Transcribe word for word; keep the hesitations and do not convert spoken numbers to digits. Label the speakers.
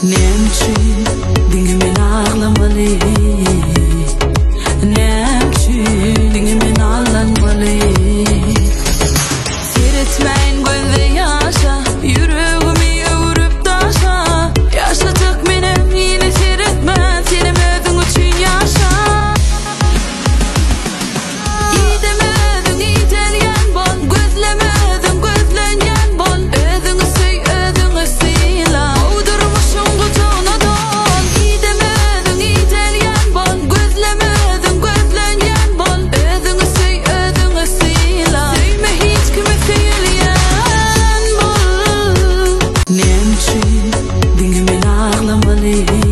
Speaker 1: Nemçin dingimin ağlamalı, Nemçin dingimin ağlanmalı. Seyretmeyin gözde yaşa, yüreğimi vurup taşa. Yaşatık benim yine seyretme, senin ödün için yaşa. İyi demedin, iyi deryen bol, gözlemedin, gözlenyen bol. Ödünü söy, ödünü sıyla. Uydurmuşum kutuğuna don. İyi demedin, iyi deryen bol, gözlemedin, gözlenyen bol. Ödünü söy, ödünü sıyla. Söyleme hiç kime söyleyen bol. Nemçin dingimin ağlamalı.